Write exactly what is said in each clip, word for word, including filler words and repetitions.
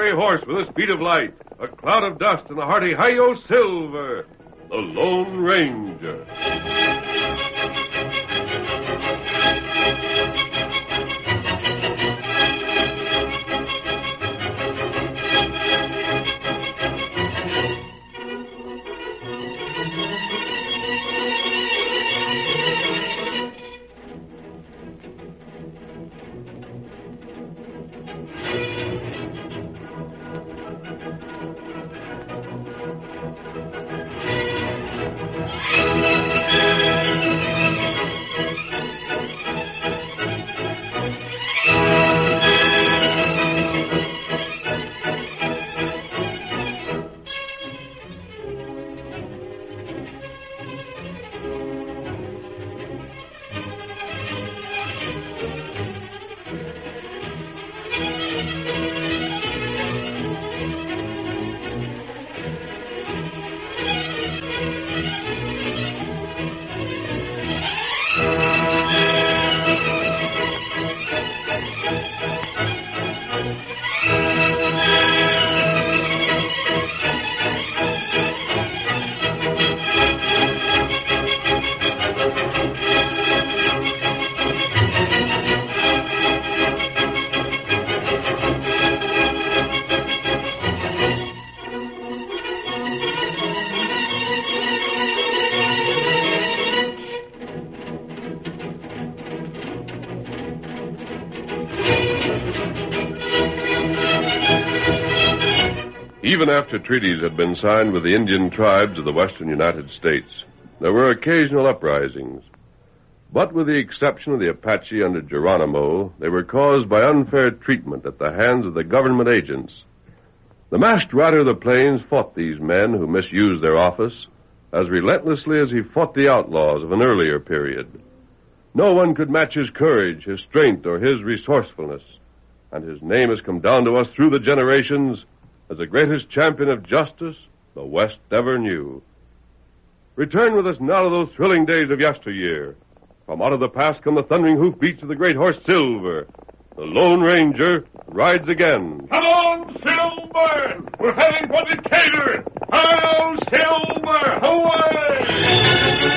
gray horse with a speed of light, a cloud of dust, and a hearty hi-yo silver, the Lone Ranger. Even after treaties had been signed with the Indian tribes of the western United States, there were occasional uprisings. But with the exception of the Apache under Geronimo, they were caused by unfair treatment at the hands of the government agents. The masked rider of the plains fought these men who misused their office as relentlessly as he fought the outlaws of an earlier period. No one could match his courage, his strength, or his resourcefulness, and his name has come down to us through the generations as the greatest champion of justice the West ever knew. Return with us now to those thrilling days of yesteryear. From out of the past come the thundering hoofbeats of the great horse Silver. The Lone Ranger rides again. Come on, Silver! We're heading for Decatur! Hello, Silver! Away!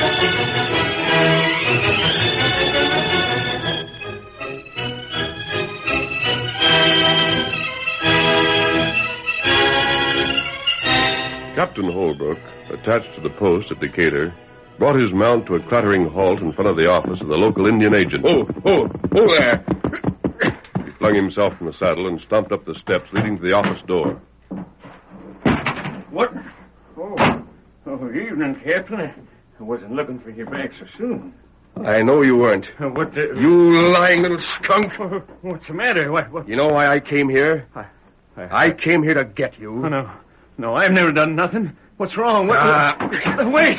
Captain Holbrook, attached to the post at Decatur, brought his mount to a clattering halt in front of the office of the local Indian agent. Oh, oh, oh there. He flung himself from the saddle and stomped up the steps leading to the office door. What? Oh, oh evening, Captain. I wasn't looking for you back so soon. I know you weren't. Uh, what the... You lying little skunk. Oh, what's the matter? What, what... You know why I came here? I, I... I came here to get you. Oh, no. No, I've never done nothing. What's wrong? What... Uh, uh, wait!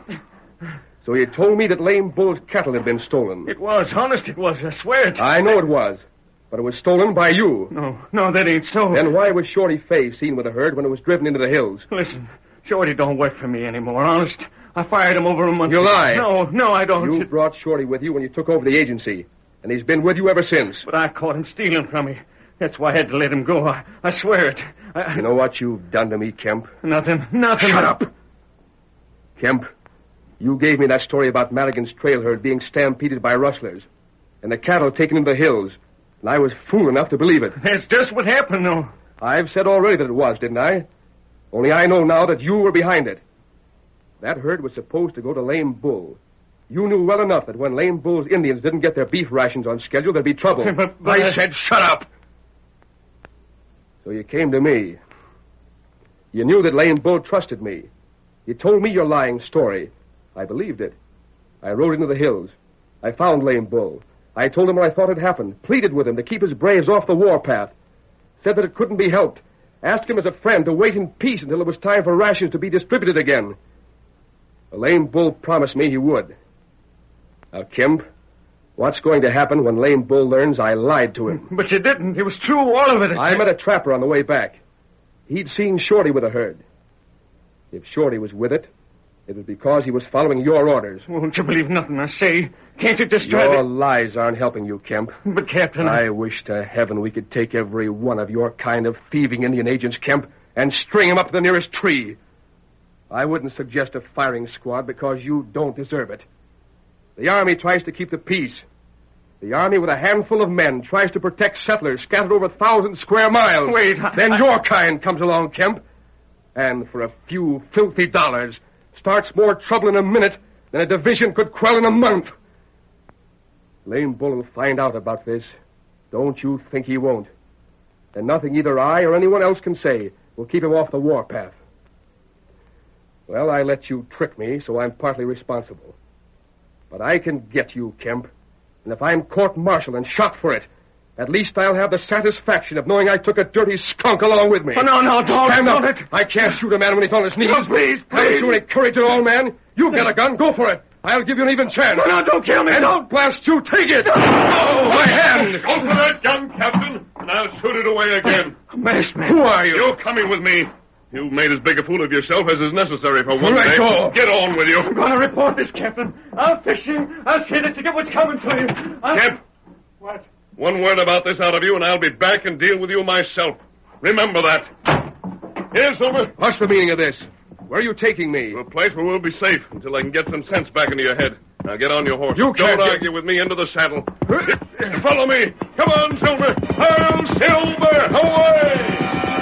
So you told me that Lame Bull's cattle had been stolen. It was. Honest, it was. I swear it. I know it was. But it was stolen by you. No, no, that ain't so. Then why was Shorty Fay seen with the herd when it was driven into the hills? Listen, Shorty don't work for me anymore, honest. I fired him over a month You lie. No, no, I don't. You brought Shorty with you when you took over the agency. And he's been with you ever since. But I caught him stealing from me. That's why I had to let him go. I, I swear it. I... You know what you've done to me, Kemp? Nothing, nothing. Shut up. Kemp, you gave me that story about Madigan's trail herd being stampeded by rustlers and the cattle taken into the hills, and I was fool enough to believe it. That's just what happened, though. I've said already that it was, didn't I? Only I know now that you were behind it. That herd was supposed to go to Lame Bull. You knew well enough that when Lame Bull's Indians didn't get their beef rations on schedule, there'd be trouble. But, but I said shut up! So you came to me. You knew that Lame Bull trusted me. You told me your lying story. I believed it. I rode into the hills. I found Lame Bull. I told him what I thought had happened, pleaded with him to keep his braves off the warpath, said that it couldn't be helped, asked him as a friend to wait in peace until it was time for rations to be distributed again. The Lame Bull promised me he would. Now, Kemp, what's going to happen when Lame Bull learns I lied to him? But you didn't. It was true, all of it. I met a trapper on the way back. He'd seen Shorty with a herd. If Shorty was with it, It was because he was following your orders. Won't you believe nothing I say? Can't you destroy Your the... lies aren't helping you, Kemp. But, Captain... I wish to heaven we could take every one of your kind of thieving Indian agents, Kemp, and string them up to the nearest tree. I wouldn't suggest a firing squad because you don't deserve it. The Army tries to keep the peace. The Army with a handful of men tries to protect settlers scattered over a thousand square miles. Wait, I... Then your kind comes along, Kemp. And for a few filthy dollars, starts more trouble in a minute than a division could quell in a month. Lame Bull will find out about this. Don't you think he won't? And nothing either I or anyone else can say will keep him off the warpath. Well, I let you trick me, so I'm partly responsible. But I can get you, Kemp. And if I'm court-martialed and shot for it, at least I'll have the satisfaction of knowing I took a dirty skunk along with me. Oh, no, no, don't. Stand up. Don't it. I can't shoot a man when he's on his knees. No, please, please. Haven't you any courage at all, man? You get a gun, go for it. I'll give you an even chance. No, no, don't kill me. And Don't. blast you, take it. Oh, my hand. Go for that gun, Captain, and I'll shoot it away again. Masked man. Who are you? You're coming with me. You've made as big a fool of yourself as is necessary for one Let day. go. Get on with you. I'm going to report this, Captain. I'll fix you. I'll see that you get what's coming to you. I'll... Kemp, What? one word about this out of you, and I'll be back and deal with you myself. Remember that. Here, Silver. What's the meaning of this? Where are you taking me? To a place where we'll be safe until I can get some sense back into your head. Now get on your horse. You can't Don't get- argue with me. Into the saddle. Follow me. Come on, Silver. Hail, Silver. Away!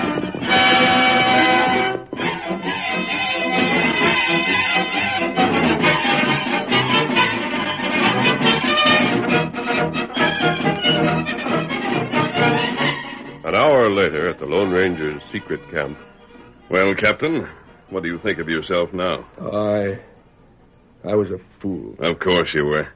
An hour later, at the Lone Ranger's secret camp. Well, Captain, what do you think of yourself now? I... I was a fool. Of course you were.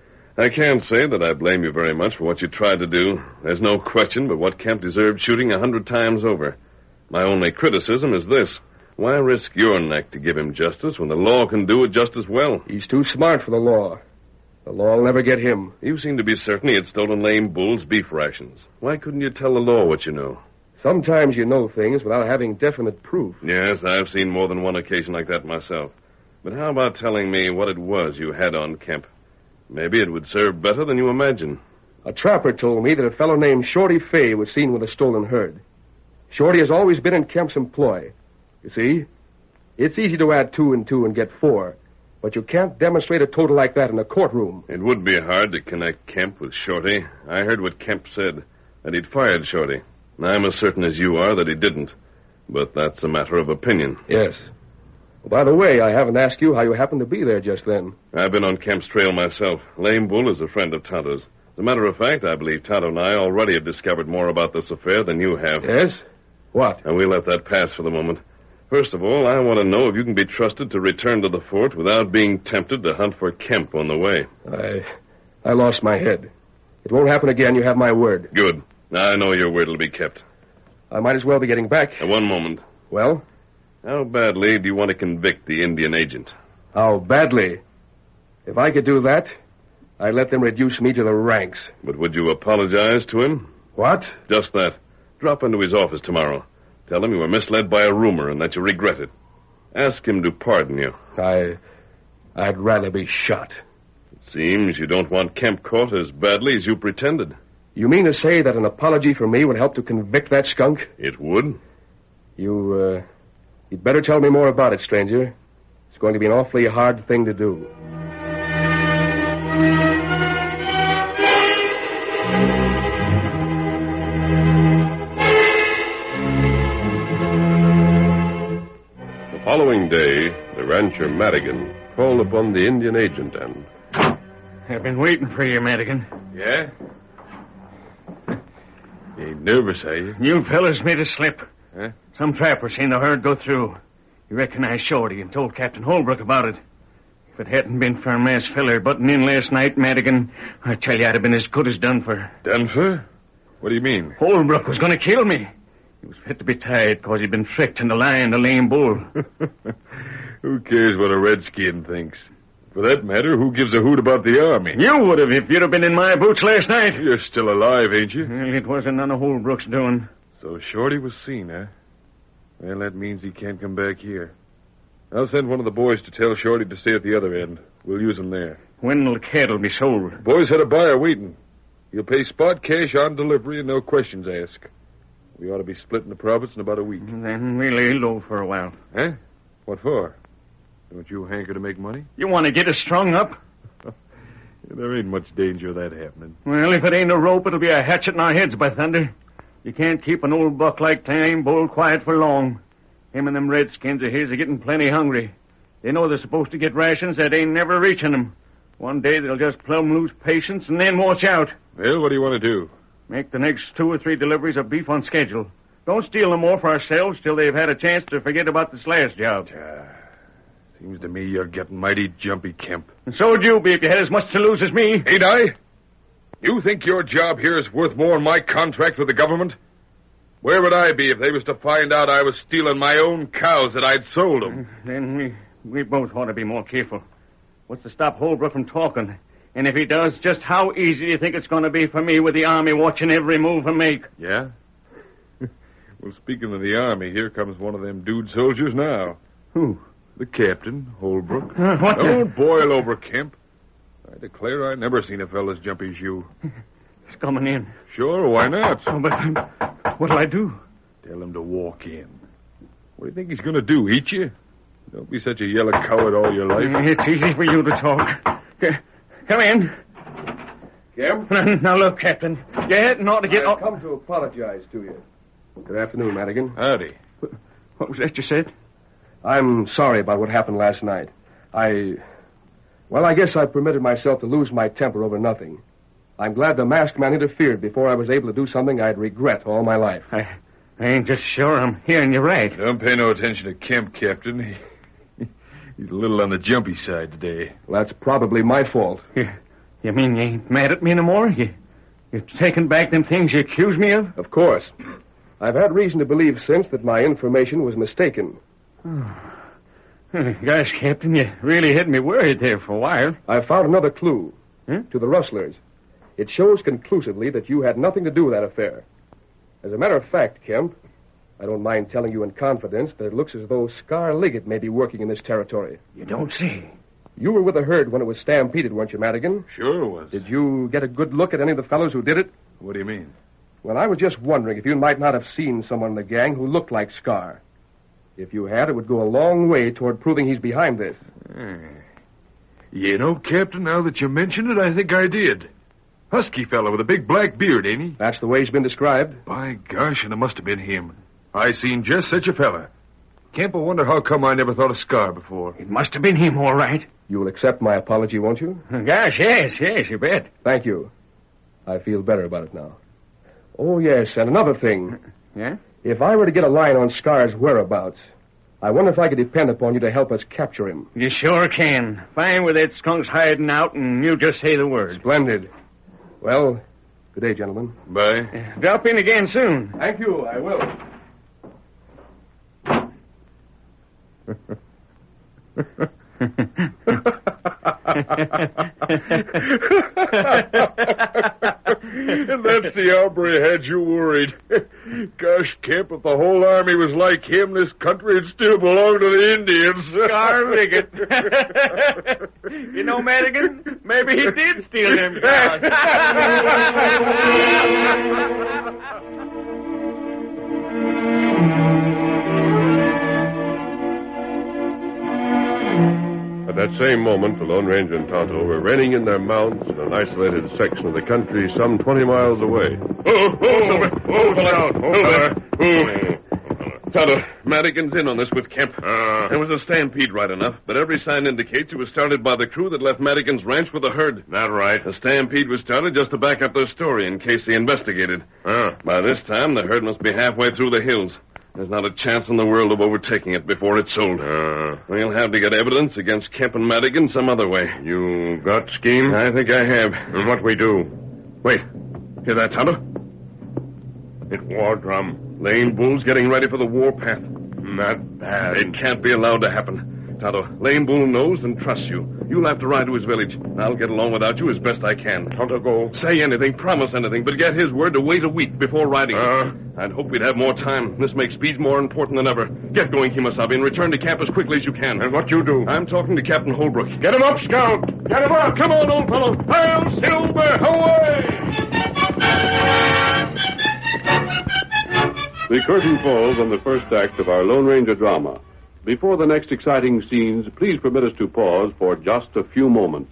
I can't say that I blame you very much for what you tried to do. There's no question but what Kemp deserved shooting a hundred times over. My only criticism is this. Why risk your neck to give him justice when the law can do it just as well? He's too smart for the law. The law will never get him. You seem to be certain he had stolen Lame Bull's beef rations. Why couldn't you tell the law what you know? Sometimes you know things without having definite proof. Yes, I've seen more than one occasion like that myself. But how about telling me what it was you had on Kemp? Maybe it would serve better than you imagine. A trapper told me that a fellow named Shorty Fay was seen with a stolen herd. Shorty has always been in Kemp's employ. You see, it's easy to add two and two and get four, but you can't demonstrate a total like that in a courtroom. It would be hard to connect Kemp with Shorty. I heard what Kemp said, that he'd fired Shorty. I'm as certain as you are that he didn't. But that's a matter of opinion. Yes. Well, by the way, I haven't asked you how you happened to be there just then. I've been on Kemp's trail myself. Lame Bull is a friend of Tonto's. As a matter of fact, I believe Tonto and I already have discovered more about this affair than you have. Yes? What? And we'll let that pass for the moment. First of all, I want to know if you can be trusted to return to the fort without being tempted to hunt for Kemp on the way. I... I lost my head. It won't happen again, you have my word. Good. Now I know your word will be kept. I might as well be getting back. Now, one moment. Well? How badly do you want to convict the Indian agent? How badly? If I could do that, I'd let them reduce me to the ranks. But would you apologize to him? What? Just that. Drop into his office tomorrow. Tell him you were misled by a rumor and that you regret it. Ask him to pardon you. I... I'd rather be shot. It seems you don't want Kemp caught as badly as you pretended. You mean to say that an apology from me would help to convict that skunk? It would. You, uh... You'd better tell me more about it, stranger. It's going to be an awfully hard thing to do. The following day, the rancher Madigan called upon the Indian agent and... I've been waiting for you, Madigan. Yeah? You ain't nervous, are you? You fellas made a slip. Huh? Some trapper seen the herd go through. He recognized Shorty and told Captain Holbrook about it. If it hadn't been for Mass Feller butting in last night, Madigan, I tell you, I'd have been as good as done for. Done for? What do you mean? Holbrook was going to kill me. He was fit to be tied because he'd been tricked into lying to Lame Bull. Who cares what a redskin thinks? For that matter, who gives a hoot about the army? You would have if you'd have been in my boots last night. You're still alive, ain't you? Well, it wasn't none of Holbrook's doing. So Shorty was seen, huh? Well, that means he can't come back here. I'll send one of the boys to tell Shorty to stay at the other end. We'll use him there. When will the cattle be sold? Boys had a buyer waiting. He'll pay spot cash on delivery and no questions asked. We ought to be splitting the profits in about a week. Then we'll lay low for a while. Huh? What for? Don't you hanker to make money? You want to get us strung up? There ain't much danger of that happening. Well, if it ain't a rope, it'll be a hatchet in our heads, by thunder. You can't keep an old buck like Lame Bull quiet for long. Him and them redskins of his are getting plenty hungry. They know they're supposed to get rations that ain't never reaching them. One day they'll just plumb lose patience and then watch out. Well, what do you want to do? Make the next two or three deliveries of beef on schedule. Don't steal no more for ourselves till they've had a chance to forget about this last job. Uh, seems to me you're getting mighty jumpy, Kemp. And so'd you be if you had as much to lose as me. Ain't I? You think your job here is worth more than my contract with the government? Where would I be if they was to find out I was stealing my own cows that I'd sold them? Then we, we both ought to be more careful. What's to stop Holbrook from talking? And if he does, just how easy do you think it's going to be for me with the army watching every move I make? Yeah? Well, speaking of the army, here comes one of them dude soldiers now. Who? The captain, Holbrook. Uh, what Don't the... boil over, Kemp. I declare I never seen a fellow as jumpy as you. He's coming in. Sure, why not? Oh, but what'll I do? Tell him to walk in. What do you think he's going to do, eat you? Don't be such a yellow coward all your life. It's easy for you to talk. Come in. Kemp? Now, look, Captain. You hadn't ought to get... I've come to apologize to you. Good afternoon, Madigan. Howdy. What was that you said? I'm sorry about what happened last night. I... Well, I guess I permitted myself to lose my temper over nothing. I'm glad the masked man interfered before I was able to do something I'd regret all my life. I, I ain't just sure I'm hearing you right. Don't pay no attention to Kemp, Captain. He, he's a little on the jumpy side today. Well, that's probably my fault. You, you mean you ain't mad at me no more? You, you've taken back them things you accused me of? Of course. I've had reason to believe since that my information was mistaken. Gosh, Captain, you really had me worried there for a while. I found another clue. Huh? To the rustlers. It shows conclusively that you had nothing to do with that affair. As a matter of fact, Kemp, I don't mind telling you in confidence that it looks as though Scar Liggett may be working in this territory. You don't say. You were with the herd when it was stampeded, weren't you, Madigan? Sure was. Did you get a good look at any of the fellows who did it? What do you mean? Well, I was just wondering if you might not have seen someone in the gang who looked like Scar. If you had, it would go a long way toward proving he's behind this. Hmm. You know, Captain, now that you mention it, I think I did. Husky fellow with a big black beard, ain't he? That's the way he's been described. By gosh, and it must have been him. I seen just such a fella. Kemp, I wonder how come I never thought of Scar before. It must have been him, all right. You'll accept my apology, won't you? Gosh, yes, yes, you bet. Thank you. I feel better about it now. Oh, yes, and another thing. Yeah? If I were to get a line on Scar's whereabouts, I wonder if I could depend upon you to help us capture him. You sure can. Find where that skunk's hiding out, and you just say the word. Splendid. Well, good day, gentlemen. Bye. Drop in again soon. Thank you, I will. And that's the hombre had you worried. Gosh, Kemp, if the whole army was like him, this country would still belong to the Indians. Scar Liggett. You know, Madigan, maybe he did steal them cows. At that same moment, the Lone Ranger and Tonto were reining in their mounts in an isolated section of the country some twenty miles away. Oh, oh, oh, down, oh, oh. Tonto, Madigan's in on this with Kemp. Uh, There was a stampede right enough, but every sign indicates it was started by the crew that left Madigan's ranch with the herd. That right. The stampede was started just to back up their story in case they investigated. Uh, By this time, the herd must be halfway through the hills. There's not a chance in the world of overtaking it before it's sold. uh, We'll have to get evidence against Kemp and Madigan some other way. you got scheme? I think I have. And what we do? Wait. Hear that, Tonto? It war drum. Lame Bull's getting ready for the war path. Not bad. It can't be allowed to happen. Tonto, Lame Bull knows and trusts you. You'll have to ride to his village, and I'll get along without you as best I can. Tonto, go. Say anything, promise anything, but get his word to wait a week before riding. Uh, I'd hope we'd have more time. This makes speed more important than ever. Get going, Kemosabe, and return to camp as quickly as you can. And what you do? I'm talking to Captain Holbrook. Get him up, Scout. Get him up. Come on, old fellow. Hail, Silver, away! The curtain falls on the first act of our Lone Ranger drama. Before the next exciting scenes, please permit us to pause for just a few moments.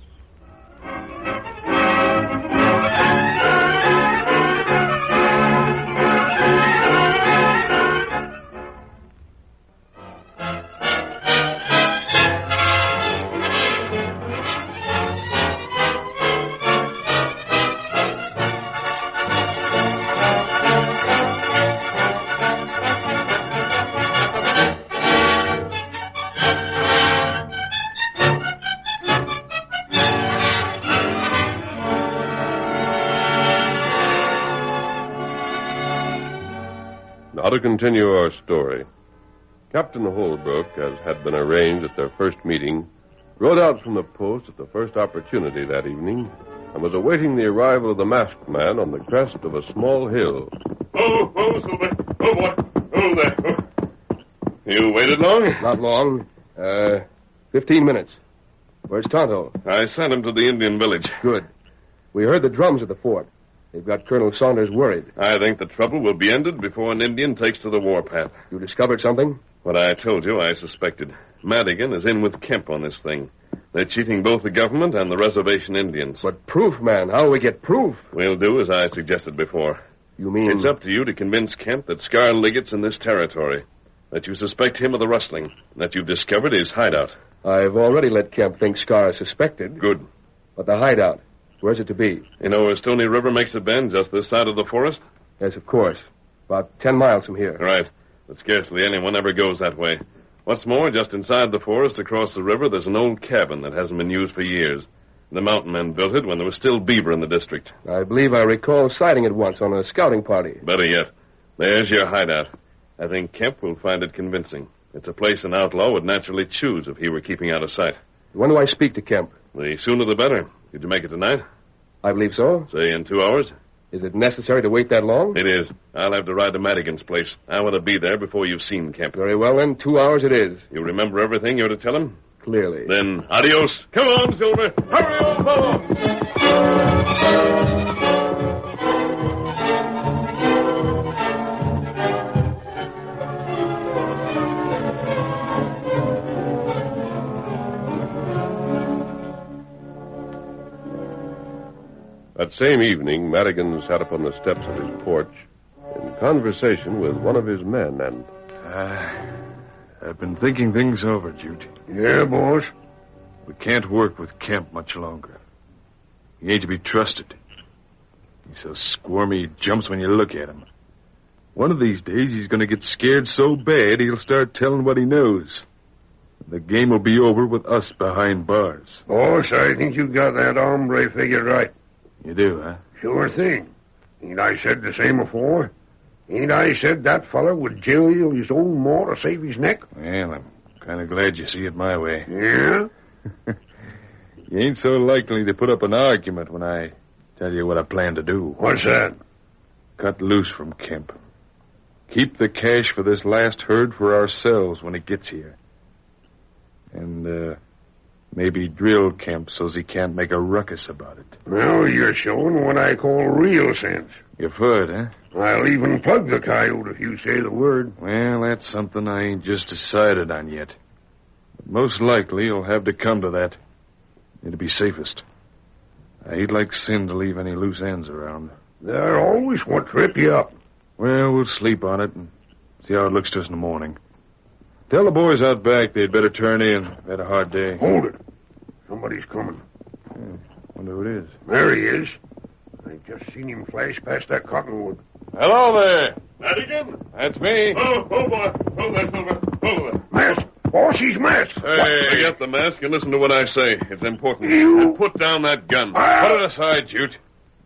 Now to continue our story. Captain Holbrook, as had been arranged at their first meeting, rode out from the post at the first opportunity that evening and was awaiting the arrival of the masked man on the crest of a small hill. Oh, oh, Silver. Oh, boy. Oh, there. Oh. You waited long? Not long. Uh, fifteen minutes. Where's Tonto? I sent him to the Indian village. Good. We heard the drums at the fort. They've got Colonel Saunders worried. I think the trouble will be ended before an Indian takes to the warpath. You discovered something? What I told you, I suspected. Madigan is in with Kemp on this thing. They're cheating both the government and the reservation Indians. But proof, man. How do we get proof? We'll do as I suggested before. You mean... It's up to you to convince Kemp that Scar Liggett's in this territory, that you suspect him of the rustling, that you've discovered his hideout. I've already let Kemp think Scar is suspected. Good. But the hideout, where's it to be? You know where Stony River makes a bend, just this side of the forest? Yes, of course. About ten miles from here. Right. But scarcely anyone ever goes that way. What's more, just inside the forest across the river, there's an old cabin that hasn't been used for years. The mountain men built it when there was still beaver in the district. I believe I recall sighting it once on a scouting party. Better yet, there's your hideout. I think Kemp will find it convincing. It's a place an outlaw would naturally choose if he were keeping out of sight. When do I speak to Kemp? The sooner the better. Did you make it tonight? I believe so. Say in two hours? Is it necessary to wait that long? It is. I'll have to ride to Madigan's place. I want to be there before you've seen Kemp. Very well, then. Two hours it is. You remember everything you're to tell him? Clearly. Then, adios. Come on, Silver. Hurry, old fellow. That same evening, Madigan sat upon the steps of his porch in conversation with one of his men, and... Uh, I've been thinking things over, Jude. Yeah, boss? We can't work with Kemp much longer. He ain't to be trusted. He's so squirmy he jumps when you look at him. One of these days he's going to get scared so bad he'll start telling what he knows. The game will be over with us behind bars. Boss, I think you got that hombre figured right. You do, huh? Sure thing. Ain't I said the same before? Ain't I said that fella would jail his own maw to save his neck? Well, I'm kind of glad you see it my way. Yeah? You ain't so likely to put up an argument when I tell you what I plan to do. What's that? Cut loose from Kemp. Keep the cash for this last herd for ourselves when it gets here. And, uh, maybe drill Kemp so's he can't make a ruckus about it. Well, you're showing what I call real sense. You've heard, huh? I'll even plug the coyote if you say the word. Well, that's something I ain't just decided on yet. But most likely you'll have to come to that. It'll be safest. I ain't like sin to leave any loose ends around. They're always what trip you up. Well, we'll sleep on it and see how it looks to us in the morning. Tell the boys out back they'd better turn in. Had a hard day. Hold it. Somebody's coming. Yeah, wonder who it is. There he is. I just seen him flash past that cottonwood. Hello there. Madigan? That's me. Oh, oh, boy. Oh, there, Silver. Oh, there. Mask! Boss, he's masked! Hey, forget the mask and listen to what I say. It's important. You... And put down that gun. Ah. Put it aside, Jute.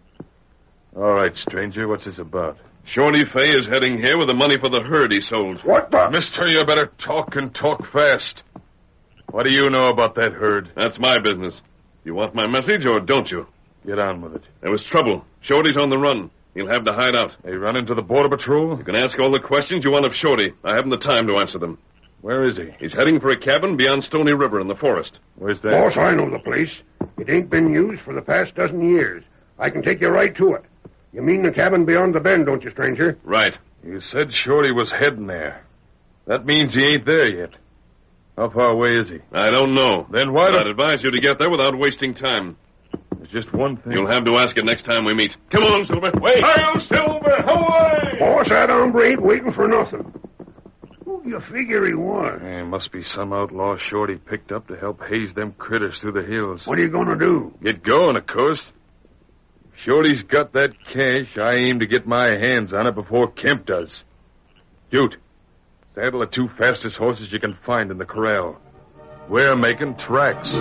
All right, stranger. What's this about? Shorty Fay is heading here with the money for the herd he sold. What the... Mister, you better talk and talk fast. What do you know about that herd? That's my business. You want my message or don't you? Get on with it. There was trouble. Shorty's on the run. He'll have to hide out. They run into the Border Patrol? You can ask all the questions you want of Shorty. I haven't the time to answer them. Where is he? He's heading for a cabin beyond Stony River in the forest. Where's that? Boss, I know the place. It ain't been used for the past dozen years. I can take you right to it. You mean the cabin beyond the bend, don't you, stranger? Right. You said Shorty was heading there. That means he ain't there yet. How far away is he? I don't know. Then why I'd don't... advise you to get there without wasting time. There's just one thing. You'll have to ask it next time we meet. Come on, Silver. Wait. Hail, Silver! Away! Boss, that hombre ain't waiting for nothing. Who do you figure he was? There must be some outlaw Shorty picked up to help haze them critters through the hills. What are you going to do? Get going, of course. If Shorty's got that cash, I aim to get my hands on it before Kemp does. Jute, saddle the two fastest horses you can find in the corral. We're making tracks.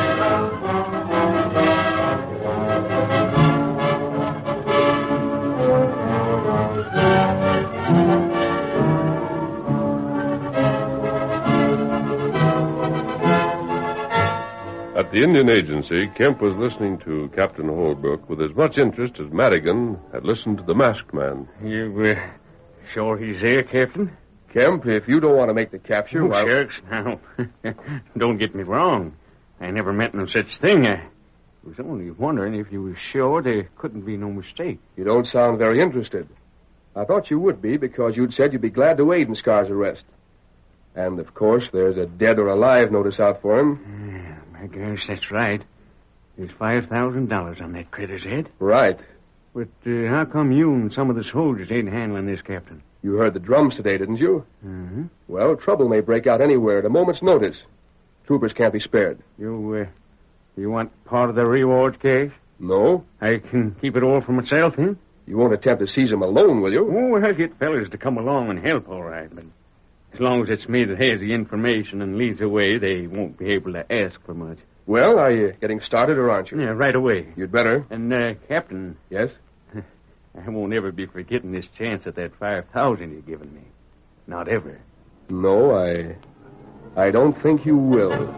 At the Indian Agency, Kemp was listening to Captain Holbrook with as much interest as Madigan had listened to the masked man. You uh, sure he's there, Captain? Kemp, if you don't want to make the capture, Oh, why... shucks, now. Don't get me wrong. I never meant no such thing. I was only wondering if you were sure there couldn't be no mistake. You don't sound very interested. I thought you would be because you'd said you'd be glad to aid in Scar's arrest. And, of course, there's a dead or alive notice out for him. Yeah, I guess that's right. There's five thousand dollars on that critter's head. Right. But uh, how come you and some of the soldiers ain't handling this, Captain? You heard the drums today, didn't you? Mm-hmm. Well, trouble may break out anywhere at a moment's notice. Troopers can't be spared. You, uh, you want part of the reward cash? No? I can keep it all for myself, huh? You won't attempt to seize him alone, will you? Oh, I'll get fellas to come along and help, all right, but as long as it's me that has the information and leads the way, they won't be able to ask for much. Well, are you getting started or aren't you? Yeah, right away. You'd better. And, uh, Captain... Yes? I won't ever be forgetting this chance at that five thousand you've given me. Not ever. No, I... I don't think you will.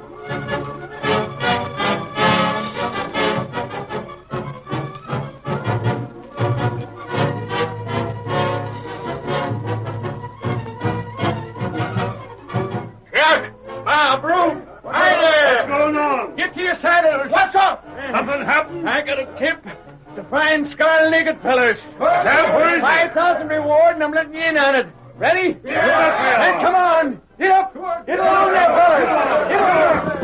I got a tip to find Scar-Legged fellas. Five thousand reward, and I'm letting you in on it. Ready? Yeah. Then come on. Get up. Get along there, fellas. Get up.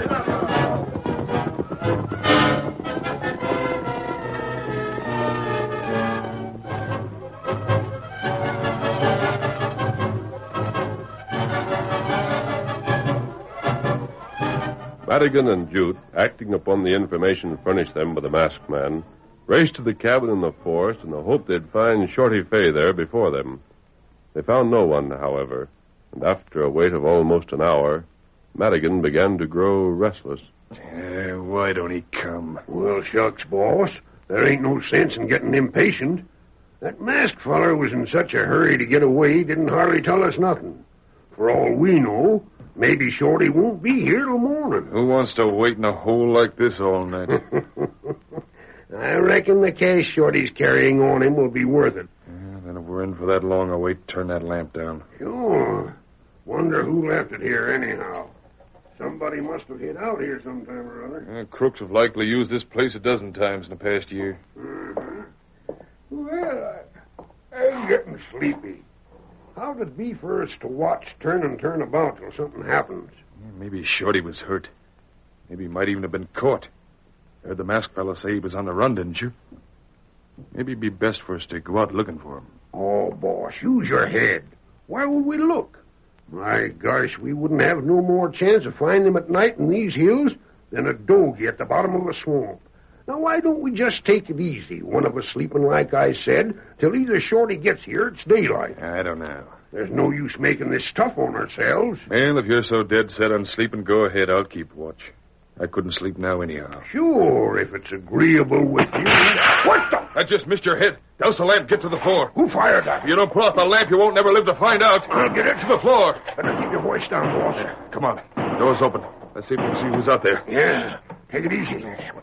Madigan and Jute, acting upon the information furnished them by the masked man, raced to the cabin in the forest in the hope they'd find Shorty Fay there before them. They found no one, however, and after a wait of almost an hour, Madigan began to grow restless. Uh, why don't he come? Well, shucks, boss. There ain't no sense in getting impatient. That masked feller was in such a hurry to get away, he didn't hardly tell us nothing. For all we know, maybe Shorty won't be here till morning. Who wants to wait in a hole like this all night? I reckon the cash Shorty's carrying on him will be worth it. Yeah, then if we're in for that long a wait, turn that lamp down. Sure. Wonder who left it here anyhow. Somebody must have hid out here sometime or other. Uh, crooks have likely used this place a dozen times in the past year. Mm-hmm. Well, I, I'm getting sleepy. How'd it be for us to watch turn and turn about till something happens? Yeah, maybe Shorty was hurt. Maybe he might even have been caught. Heard the masked fellow say he was on the run, didn't you? Maybe it'd be best for us to go out looking for him. Oh, boss, use your head. Why would we look? My gosh, we wouldn't have no more chance of finding him at night in these hills than a dogie at the bottom of a swamp. Now, why don't we just take it easy, one of us sleeping, like I said, till either Shorty gets here, it's daylight. I don't know. There's no use making this tough on ourselves. Well, if you're so dead set on sleeping, go ahead. I'll keep watch. I couldn't sleep now anyhow. Sure, if it's agreeable with you. What the? I just missed your head. Douse the lamp. Get to the floor. Who fired that? If you don't pull out the lamp, you won't never live to find out. I'll get it. To the floor. Better keep your voice down, boss. Come on. Door's open. Let's see if we can see who's out there. Yeah. Take it easy.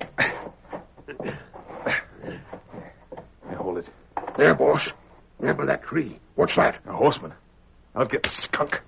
Here, hold it. There, boss. There by that tree. What's that? A horseman. I'll get the skunk.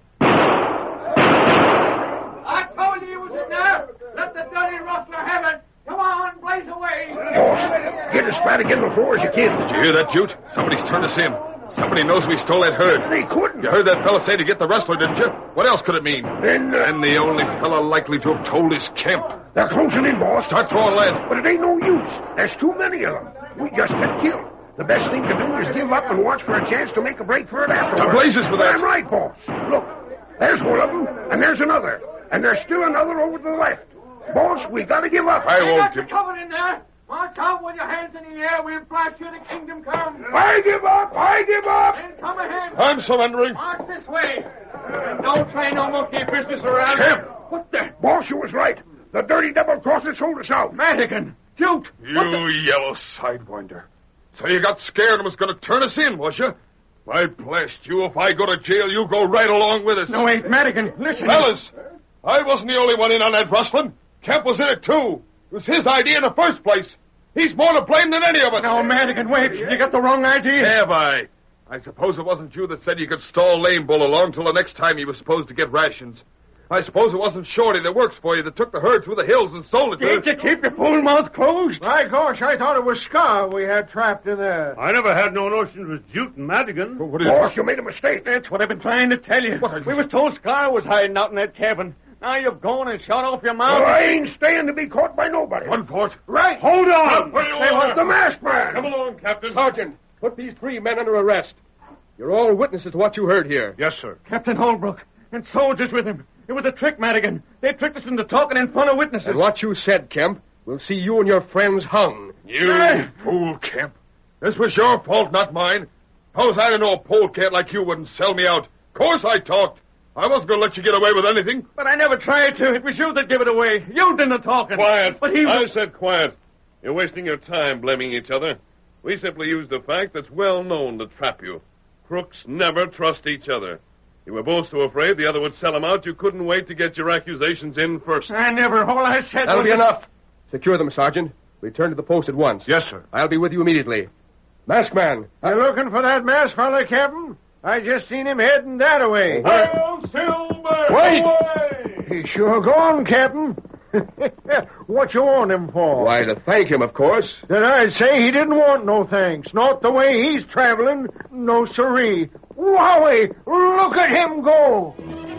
I told you he was in there. Let the dirty rustler have it. Come on, blaze away. Boss, get as flat against the floor as you can. Did you hear that, Jute? Somebody's turned us in. Somebody knows we stole that herd. They couldn't. You heard that fellow say to get the rustler, didn't you? What else could it mean? Then, uh, And the only fellow likely to have told is Kemp. they're closing in, boss. Start throwing lead. But it ain't no use. There's too many of them. We just get killed. The best thing to do is give up and watch for a chance to make a break for it afterwards. To blazes for that. I'm right, boss. Look, there's one of them, and there's another. And there's still another over to the left. Boss, we gotta give up. I You won't got you give... covered in there. March out with your hands in the air. We'll flash you the kingdom come. I give up! I give up! Then come ahead. I'm surrendering. March this way. And don't try no monkey business around. Kemp! What the? Boss, you was right. The dirty double-crosser sold us out. Madigan. Jute. You yellow sidewinder. So you got scared and was going to turn us in, was you? Why, blast you, if I go to jail, you go right along with us. No, wait, Madigan. Listen. Fellas, I wasn't the only one in on that rustling. Kemp was in it, too. It was his idea in the first place. He's more to blame than any of us. No, Madigan, wait. You got the wrong idea. Have I? I suppose it wasn't you that said you could stall Lame Bull along till the next time he was supposed to get rations. I suppose it wasn't Shorty that works for you that took the herd through the hills and sold it to Did you keep your fool mouth closed? My gosh, I thought it was Scar we had trapped in there. I never had no notion it was Jute and Madigan. What is Boss, you made a mistake. That's what I've been trying to tell you. We was told Scar was hiding out in that cabin. Now you've gone and shot off your mouth. Well, I ain't staying to be caught by nobody. One port. Right. Hold on! They want the masked man. Come along, Captain. Sergeant, put these three men under arrest. You're all witnesses to what you heard here. Yes, sir. Captain Holbrook and soldiers with him. It was a trick, Madigan. They tricked us into talking in front of witnesses. And what you said, Kemp, we'll see you and your friends hung. You fool, Kemp. This was your fault, not mine. How's I to know a polecat like you wouldn't sell me out? Of course I talked. I wasn't going to let you get away with anything. But I never tried to. It was you that gave it away. You did the talking. Quiet. But he I was... said quiet. You're wasting your time blaming each other. We simply used a fact that's well known to trap you. Crooks never trust each other. You were both so afraid the other would sell them out, you couldn't wait to get your accusations in first. I never. All I said That'll was... be enough. Secure them, Sergeant. Return to the post at once. Yes, sir. I'll be with you immediately. Masked man. You looking for that masked fella, Captain? I just seen him heading that way. Hail Silver! Wait! Away! He's sure gone, Captain. What you want him for? Why, to thank him, of course. Then I'd say he didn't want no thanks. Not the way he's traveling. No siree. Wowie! Look at him go!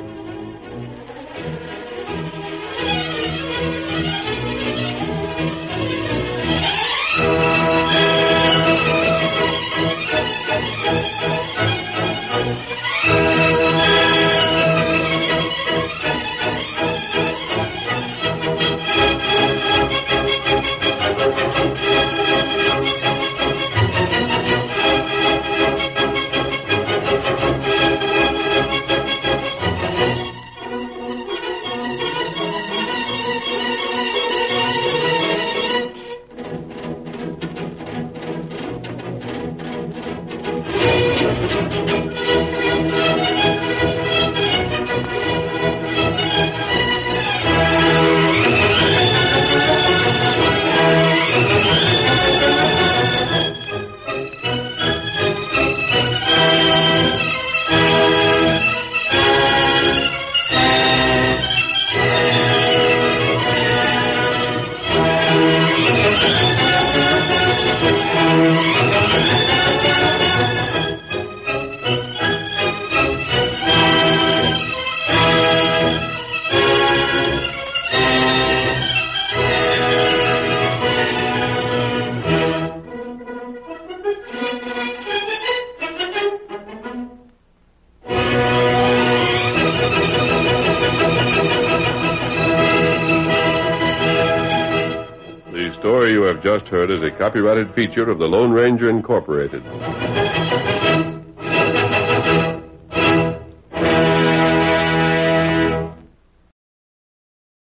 The story you have just heard is a copyrighted feature of the Lone Ranger Incorporated.